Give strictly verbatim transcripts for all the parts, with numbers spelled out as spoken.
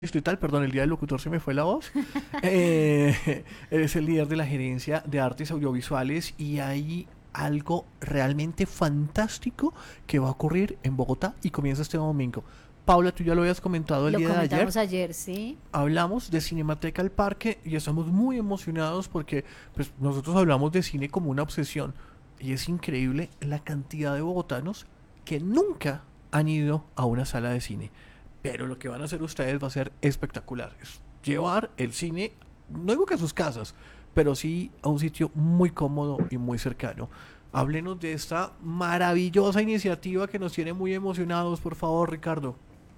Distrital, perdón, el día del locutor se me fue la voz. Eh, eres el líder de la gerencia de artes audiovisuales y hay algo realmente fantástico que va a ocurrir en Bogotá y comienza este domingo. Paula, tú ya lo habías comentado el Lo día de ayer. comentamos ayer, sí. Hablamos de Cinemateca al Parque y estamos muy emocionados porque pues, nosotros hablamos de cine como una obsesión y es increíble la cantidad de bogotanos que nunca han ido a una sala de cine. Pero lo que van a hacer ustedes va a ser espectacular. Es llevar el cine, no digo que a sus casas, pero sí a un sitio muy cómodo y muy cercano. Háblenos de esta maravillosa iniciativa que nos tiene muy emocionados, por favor, Ricardo.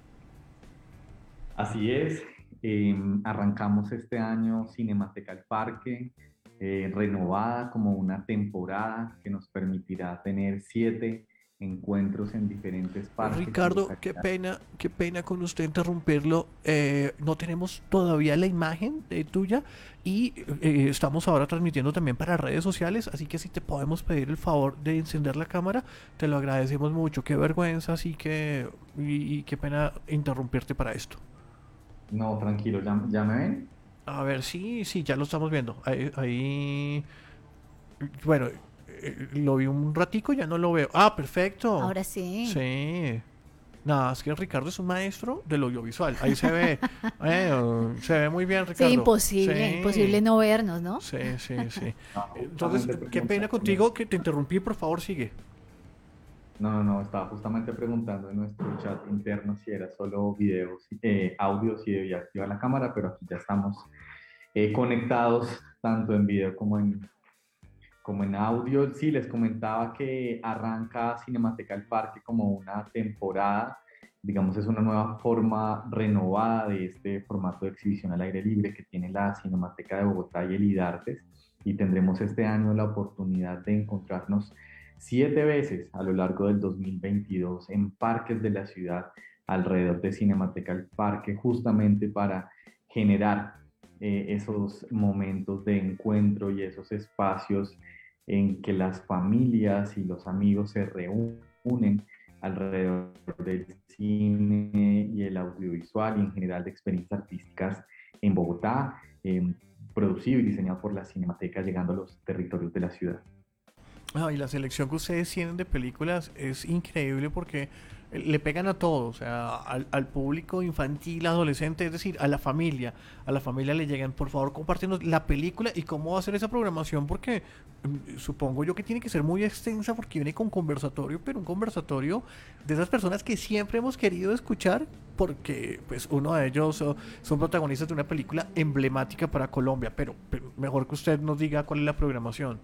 Así es, eh, arrancamos este año Cinemateca al Parque, eh, renovada como una temporada que nos permitirá tener siete encuentros en diferentes parques y Ricardo, qué localidades. pena, qué pena con usted interrumpirlo. Eh, no tenemos todavía la imagen eh, tuya y eh, estamos ahora transmitiendo también para redes sociales, así que si te podemos pedir el favor de encender la cámara, te lo agradecemos mucho. Qué vergüenza, así que y, y qué pena interrumpirte para esto. No, tranquilo, ¿ya, ya me ven? A ver, sí, sí, ya lo estamos viendo. Ahí, ahí bueno, eh, lo vi un ratico, ya no lo veo. Ah, perfecto. Ahora sí. Sí. Nada, es que Ricardo es un maestro del audiovisual. Ahí se ve. Eh, se ve muy bien, Sí, Ricardo. imposible, Sí. imposible no vernos, ¿no? Sí, sí, sí. No, Entonces, justamente qué pena preguntando. contigo que te interrumpí, por favor, sigue. No, no, no, estaba justamente preguntando en nuestro chat interno si era solo videos, eh, audio, si debía activar la cámara, pero aquí ya estamos eh, conectados tanto en video como en, como en audio. Sí, les comentaba que arranca Cinemateca al Parque como una temporada, digamos, es una nueva forma renovada de este formato de exhibición al aire libre que tiene la Cinemateca de Bogotá y el IDARTES, y tendremos este año la oportunidad de encontrarnos siete veces a lo largo del dos mil veintidós en parques de la ciudad alrededor de Cinemateca al Parque, justamente para generar eh, esos momentos de encuentro y esos espacios en que las familias y los amigos se reúnen alrededor del cine y el audiovisual y en general de experiencias artísticas en Bogotá, eh, producido y diseñado por la Cinemateca, llegando a los territorios de la ciudad. Ah, y la selección que ustedes tienen de películas es increíble porque le pegan a todo, o sea, al, al público infantil, adolescente, es decir, a la familia. A la familia le llegan, por favor, compártenos la película y cómo va a ser esa programación, porque mm, supongo yo que tiene que ser muy extensa porque viene con conversatorio, pero un conversatorio de esas personas que siempre hemos querido escuchar, porque pues uno de ellos oh, son protagonistas de una película emblemática para Colombia, pero, pero mejor que usted nos diga cuál es la programación.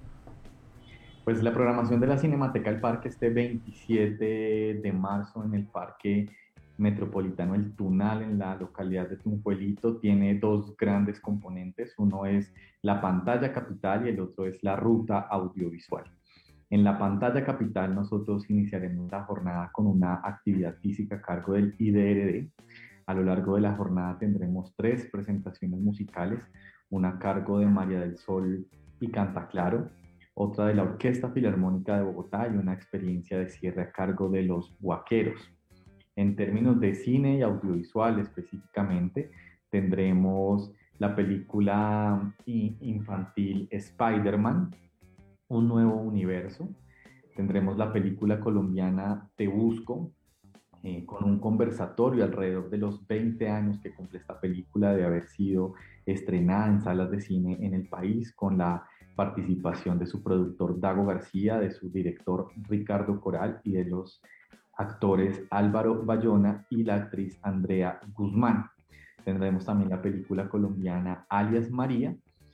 Pues la programación de la Cinemateca del Parque este veintisiete de marzo en el Parque Metropolitano El Tunal, en la localidad de Tunjuelito, tiene dos grandes componentes. Uno es la pantalla capital y el otro es la ruta audiovisual. En la pantalla capital nosotros iniciaremos la jornada con una actividad física a cargo del I D R D. A lo largo de la jornada tendremos tres presentaciones musicales, una a cargo de María del Sol y Canta Claro, otra de la Orquesta Filarmónica de Bogotá y una experiencia de cierre a cargo de los Guaqueros. En términos de cine y audiovisual específicamente, tendremos la película infantil Spider-Man, Un Nuevo Universo. Tendremos la película colombiana Te Busco, eh, con un conversatorio alrededor de los veinte años que cumple esta película de haber sido estrenada en salas de cine en el país, con la participación de su productor Dago García, de su director Ricardo Coral y de los actores Álvaro Bayona y la actriz Andrea Guzmán. Tendremos también la película colombiana Alias María,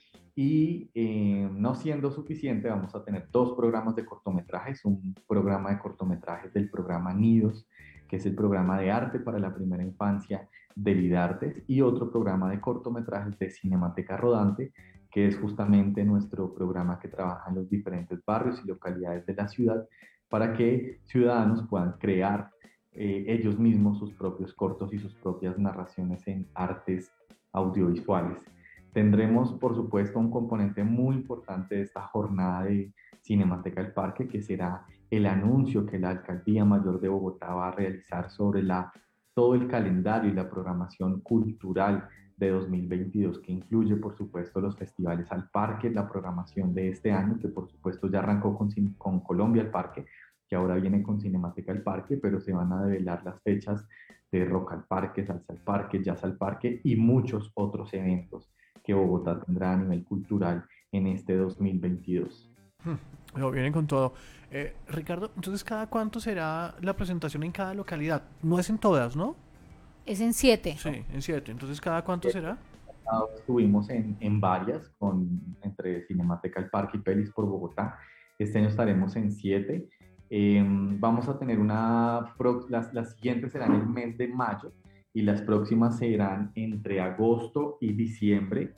y eh, no siendo suficiente, vamos a tener dos programas de cortometrajes, un programa de cortometrajes del programa Nidos, que es el programa de arte para la primera infancia de Vidartes, y otro programa de cortometrajes de Cinemateca Rodante, que es justamente nuestro programa que trabaja en los diferentes barrios y localidades de la ciudad para que ciudadanos puedan crear eh, ellos mismos sus propios cortos y sus propias narraciones en artes audiovisuales. Tendremos, por supuesto, un componente muy importante de esta jornada de Cinemateca del Parque, que será el anuncio que la Alcaldía Mayor de Bogotá va a realizar sobre la todo el calendario y la programación cultural de dos mil veintidós, que incluye, por supuesto, los festivales al parque, la programación de este año, que por supuesto ya arrancó con, con Colombia al Parque, que ahora viene con Cinemateca al Parque, pero se van a develar las fechas de Rock al Parque, Salsa al Parque, Jazz al Parque y muchos otros eventos que Bogotá tendrá a nivel cultural en este dos mil veintidós. Hmm, lo vienen con todo. Eh, Ricardo, entonces, ¿cada cuánto será la presentación en cada localidad? No es en todas, ¿no? Es en siete. Sí, en siete. Entonces, ¿cada cuánto será? Estuvimos en, en varias, con, entre Cinemateca al Parque y Pelis por Bogotá. Este año estaremos en siete. Eh, vamos a tener una, las, las siguientes serán el mes de mayo y las próximas serán entre agosto y diciembre,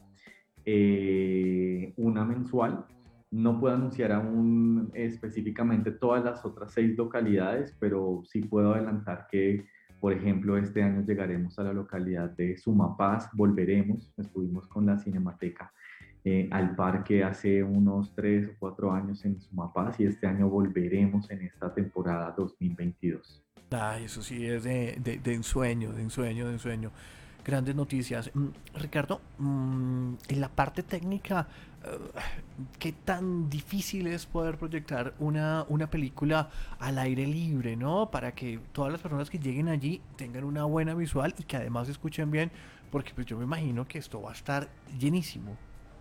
eh, una mensual. No puedo anunciar aún específicamente todas las otras seis localidades, pero sí puedo adelantar que, por ejemplo, este año llegaremos a la localidad de Sumapaz, volveremos, estuvimos con la Cinemateca eh, al parque hace unos tres o cuatro años en Sumapaz y este año volveremos en esta temporada dos mil veintidós. Ay, eso sí es de, de, de ensueño, de ensueño, de ensueño. Grandes noticias. Mm, Ricardo, mm, en la parte técnica, uh, ¿qué tan difícil es poder proyectar una, una película al aire libre, ¿no? Para que todas las personas que lleguen allí tengan una buena visual y que además escuchen bien, porque pues yo me imagino que esto va a estar llenísimo.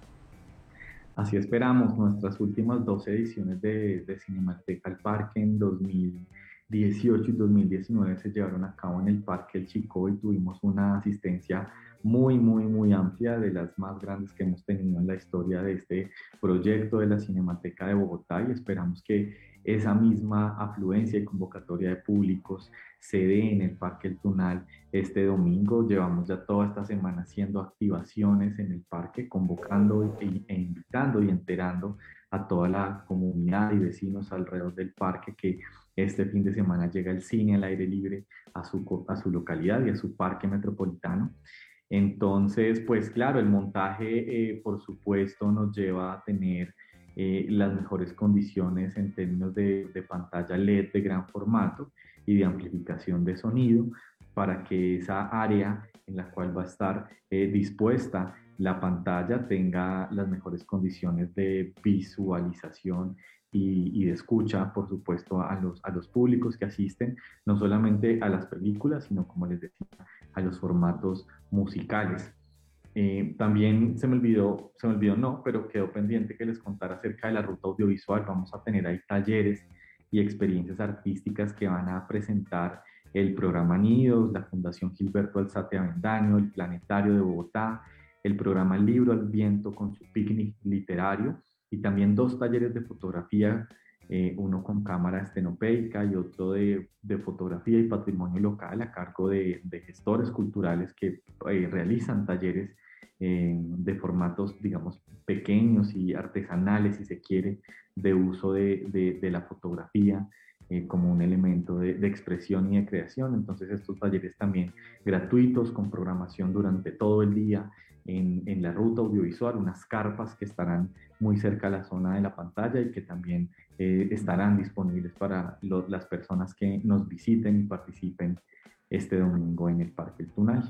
Así esperamos. Nuestras últimas dos ediciones de, de Cinemateca al Parque en dos mil dieciocho y dos mil diecinueve se llevaron a cabo en el Parque El Chicó y tuvimos una asistencia muy, muy, muy amplia, de las más grandes que hemos tenido en la historia de este proyecto de la Cinemateca de Bogotá, y esperamos que esa misma afluencia y convocatoria de públicos se dé en el Parque El Tunal este domingo. Llevamos ya toda esta semana haciendo activaciones en el parque, convocando e, e invitando y enterando a toda la comunidad y vecinos alrededor del parque que este fin de semana llega el cine al aire libre a su, a su localidad y a su parque metropolitano. Entonces, pues claro, el montaje, eh, por supuesto, nos lleva a tener eh, las mejores condiciones en términos de, de pantalla L E D de gran formato y de amplificación de sonido, para que esa área en la cual va a estar eh, dispuesta la pantalla tenga las mejores condiciones de visualización y, y de escucha, por supuesto, a los, a los públicos que asisten, no solamente a las películas, sino, como les decía, a los formatos musicales. Eh, también se me olvidó, se me olvidó no, pero quedó pendiente que les contara acerca de la ruta audiovisual. Vamos a tener ahí talleres y experiencias artísticas que van a presentar el programa Nidos, la Fundación Gilberto Alzate Avendaño, el Planetario de Bogotá, el programa Libro al Viento con su picnic literario, y también dos talleres de fotografía, eh, uno con cámara estenopeica y otro de, de fotografía y patrimonio local, a cargo de, de gestores culturales que eh, realizan talleres eh, de formatos, digamos, pequeños y artesanales, si se quiere, de uso de, de, de la fotografía eh, como un elemento de, de expresión y de creación. Entonces, estos talleres también gratuitos, con programación durante todo el día en, en la ruta audiovisual, unas carpas que estarán muy cerca a la zona de la pantalla y que también eh, estarán disponibles para lo, las personas que nos visiten y participen este domingo en el Parque El Tunal.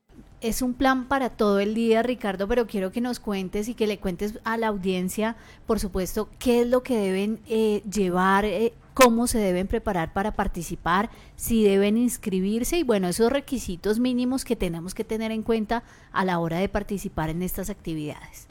Es un plan para todo el día, Ricardo, pero quiero que nos cuentes y que le cuentes a la audiencia, por supuesto, qué es lo que deben eh, llevar, eh, cómo se deben preparar para participar, si deben inscribirse y, bueno, esos requisitos mínimos que tenemos que tener en cuenta a la hora de participar en estas actividades.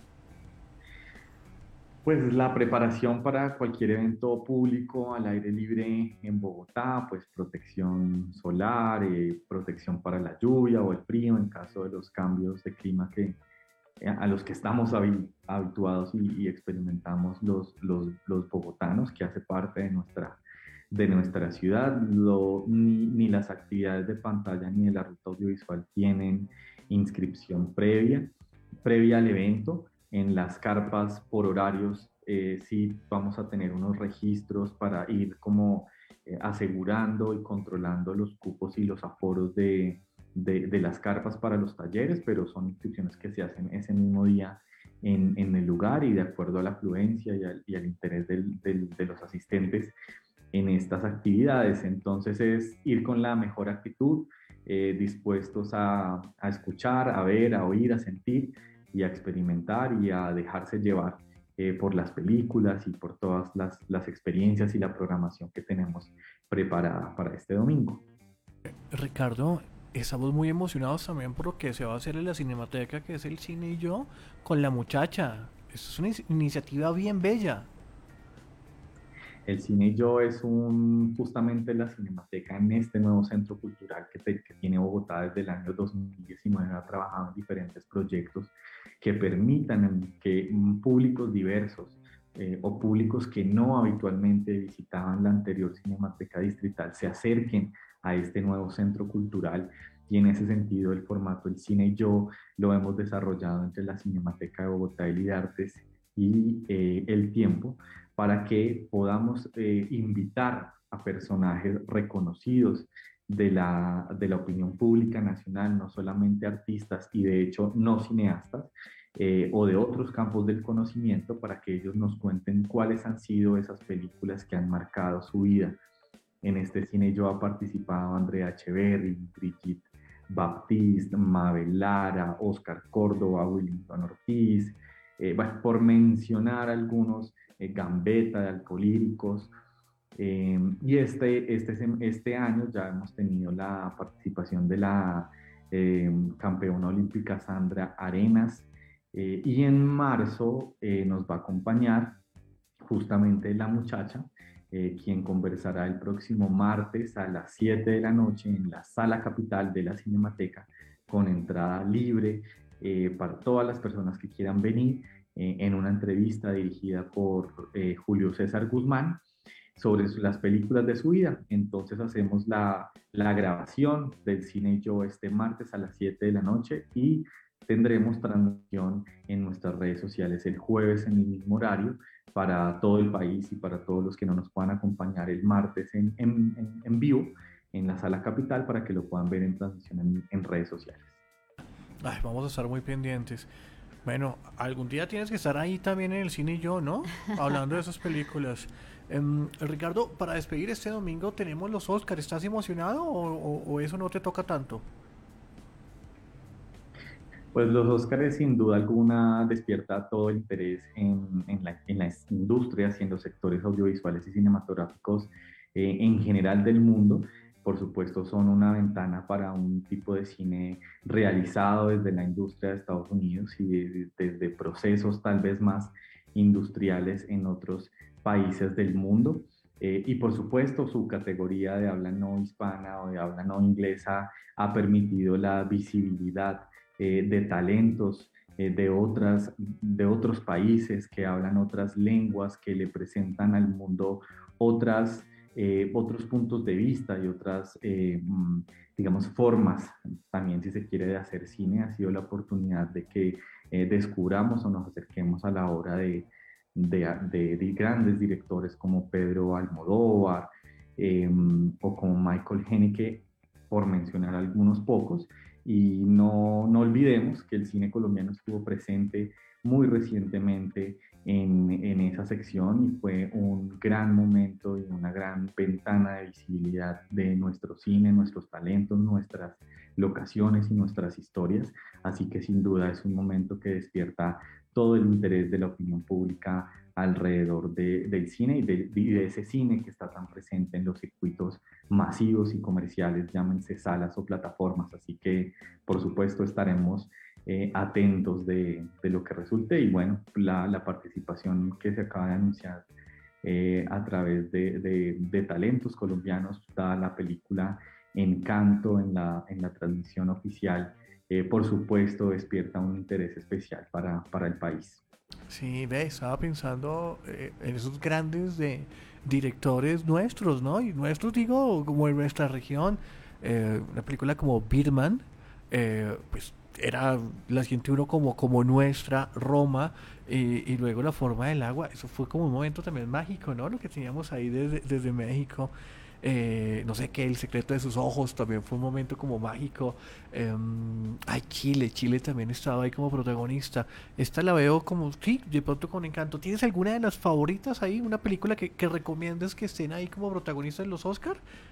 Pues la preparación para cualquier evento público al aire libre en Bogotá, pues protección solar, eh, protección para la lluvia o el frío en caso de los cambios de clima que, eh, a los que estamos habituados y, y experimentamos los, los, los bogotanos, que hace parte de nuestra, de nuestra ciudad. Lo, ni, ni las actividades de pantalla ni de la ruta audiovisual tienen inscripción previa, previa al evento. En las carpas por horarios eh, sí vamos a tener unos registros para ir como eh, asegurando y controlando los cupos y los aforos de, de, de las carpas para los talleres, pero son inscripciones que se hacen ese mismo día en, en el lugar y de acuerdo a la afluencia y al, y al interés del, del, de los asistentes en estas actividades. Entonces es ir con la mejor actitud, eh, dispuestos a, a escuchar, a ver, a oír, a sentir y a experimentar y a dejarse llevar eh, por las películas y por todas las, las experiencias y la programación que tenemos preparada para este domingo. Ricardo, estamos muy emocionados también por lo que se va a hacer en la Cinemateca, que es el cine y yo, con la muchacha. Esto es una is- iniciativa bien bella. El Cine y Yo es un, justamente la Cinemateca en este nuevo centro cultural que, te- que tiene Bogotá desde el año dos mil diecinueve. Ha trabajado en diferentes proyectos que permitan que mm, públicos diversos eh, o públicos que no habitualmente visitaban la anterior Cinemateca Distrital se acerquen a este nuevo centro cultural. Y en ese sentido, el formato El Cine y Yo lo hemos desarrollado entre la Cinemateca de Bogotá y Lidartes y eh, El Tiempo, para que podamos eh, invitar a personajes reconocidos de la, de la opinión pública nacional, no solamente artistas y de hecho no cineastas, eh, o de otros campos del conocimiento, para que ellos nos cuenten cuáles han sido esas películas que han marcado su vida. En este cine yo ha participado Andrea Echeverry, Brigitte Baptiste, Mabel Lara, Oscar Córdoba, Willington Ortiz, eh, bueno, por mencionar algunos, eh, Gambetta de Alcolíricos. Eh, y este, este, este año ya hemos tenido la participación de la eh, campeona olímpica Sandra Arenas, eh, y en marzo eh, nos va a acompañar justamente la muchacha, eh, quien conversará el próximo martes a las siete de la noche en la sala capital de la Cinemateca, con entrada libre eh, para todas las personas que quieran venir, eh, en una entrevista dirigida por eh, Julio César Guzmán sobre las películas de su vida. Entonces hacemos la, la grabación del Cine y Yo este martes a las siete de la noche y tendremos transmisión en nuestras redes sociales el jueves en el mismo horario para todo el país y para todos los que no nos puedan acompañar el martes en, en, en, en vivo en la sala capital, para que lo puedan ver en transmisión en, en redes sociales. Ay, vamos a estar muy pendientes. Bueno, algún día tienes que estar ahí también en el cine y yo, ¿no? Hablando de esas películas. Em, Ricardo, para despedir este domingo tenemos los Oscars. ¿Estás emocionado o, o- o eso no te toca tanto? Pues los Óscares sin duda alguna despierta todo el interés en, en, la- en las industrias y en los sectores audiovisuales y cinematográficos eh, en general del mundo. Por supuesto, son una ventana para un tipo de cine realizado desde la industria de Estados Unidos y de- desde procesos tal vez más industriales en otros países del mundo. Eh, y por supuesto, su categoría de habla no hispana o de habla no inglesa ha permitido la visibilidad eh, de talentos eh, de, otras, de otros países que hablan otras lenguas, que le presentan al mundo otras, eh, otros puntos de vista y otras, eh, mm, digamos, formas también, si se quiere, de hacer cine. Ha sido la oportunidad de que eh, descubramos o nos acerquemos a la obra de, de, de, de grandes directores como Pedro Almodóvar, eh, o como Michael Haneke, por mencionar algunos pocos. Y no, no olvidemos que el cine colombiano estuvo presente muy recientemente en, en esa sección, y fue un gran momento y una gran ventana de visibilidad de nuestro cine, nuestros talentos, nuestras locaciones y nuestras historias. Así que sin duda es un momento que despierta todo el interés de la opinión pública alrededor de, del cine y de, y de ese cine que está tan presente en los circuitos masivos y comerciales, llámense salas o plataformas. Así que, por supuesto, estaremos eh, atentos de, de, lo que resulte. Y bueno, la, la participación que se acaba de anunciar eh, a través de, de, de talentos colombianos, da la película Encanto en la, en la transmisión oficial, eh, por supuesto, despierta un interés especial para, para el país. Sí, ve, estaba pensando eh, en esos grandes de directores nuestros, ¿no? Y nuestros, digo, como en nuestra región, eh, una película como Birdman, eh, pues era la siente uno como, como nuestra Roma, y, y luego La forma del agua. Eso fue como un momento también mágico, ¿no? Lo que teníamos ahí desde, desde México. Eh, no sé qué, El secreto de sus ojos también fue un momento como mágico. Eh, ay, Chile, Chile también estaba ahí como protagonista. Esta la veo como, sí, de pronto con encanto. ¿Tienes alguna de las favoritas ahí? ¿Una película que, que recomiendes que estén ahí como protagonistas en los Oscar?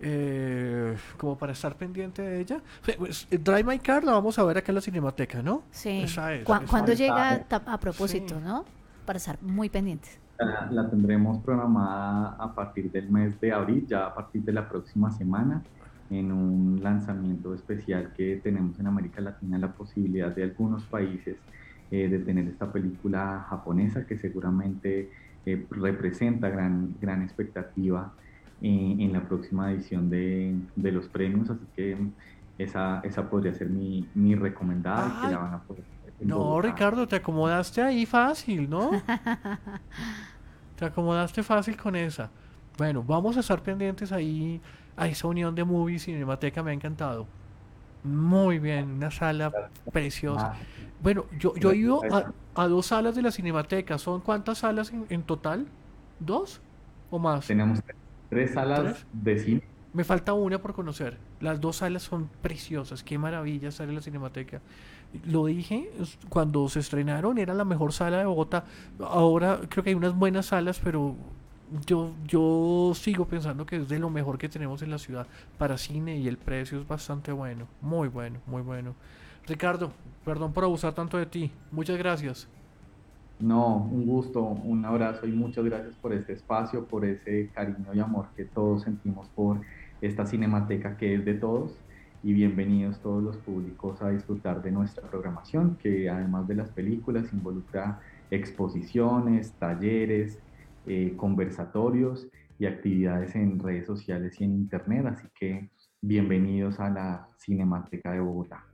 eh, como para estar pendiente de ella. Pues, Drive My Car la vamos a ver acá en la Cinemateca, ¿no? Sí. Esa es. ¿Cu- esa ¿Cuándo es. llega ta- a propósito, Sí. no? Para estar muy pendientes. La, la tendremos programada a partir del mes de abril, ya a partir de la próxima semana, en un lanzamiento especial que tenemos en América Latina, la posibilidad de algunos países eh, de tener esta película japonesa que seguramente eh, representa gran, gran expectativa eh, en la próxima edición de, de los premios, así que esa, esa podría ser mi, mi recomendada y que Ay, la van a poder ver en no, Bogotá. Ricardo, te acomodaste ahí fácil, ¿no? Te acomodaste fácil con esa. Bueno, vamos a estar pendientes ahí a esa unión de movies y Cinemateca, me ha encantado. Muy bien, una sala preciosa. Ah, Bueno, yo, yo he gracias ido a a, eso. a dos salas de la Cinemateca. ¿Son cuántas salas en, en total? ¿Dos o más? Tenemos tres salas ¿Tres? de cine. Me falta una por conocer. Las dos salas son preciosas. Qué maravilla estar en la Cinemateca. Lo dije es- cuando se estrenaron, era la mejor sala de Bogotá. Ahora creo que hay unas buenas salas, pero yo, yo sigo pensando que es de lo mejor que tenemos en la ciudad para cine y el precio es bastante bueno. Muy bueno, muy bueno. Ricardo, perdón por abusar tanto de ti. Muchas gracias. No, un gusto, un abrazo y muchas gracias por este espacio, por ese cariño y amor que todos sentimos por esta cinemateca que es de todos. Y bienvenidos todos los públicos a disfrutar de nuestra programación, que además de las películas involucra exposiciones, talleres, eh, conversatorios y actividades en redes sociales y en internet. Así que bienvenidos a la Cinemateca de Bogotá.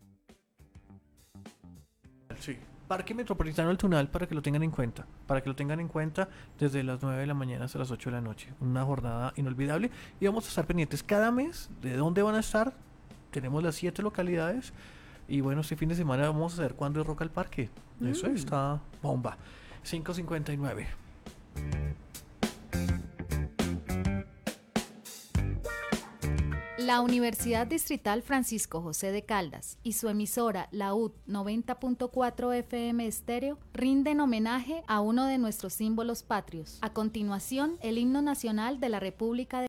Sí. Parque Metropolitano del Tunal para que lo tengan en cuenta. Para que lo tengan en cuenta desde las nueve de la mañana hasta las ocho de la noche. Una jornada inolvidable. Y vamos a estar pendientes cada mes de dónde van a estar. Tenemos las siete localidades. Y bueno, este fin de semana vamos a ver cuándo es Rock al Parque. Eso Mm. está bomba. cinco cincuenta y nueve. La Universidad Distrital Francisco José de Caldas y su emisora, la U T noventa punto cuatro F M Estéreo, rinden homenaje a uno de nuestros símbolos patrios. A continuación, el himno nacional de la República de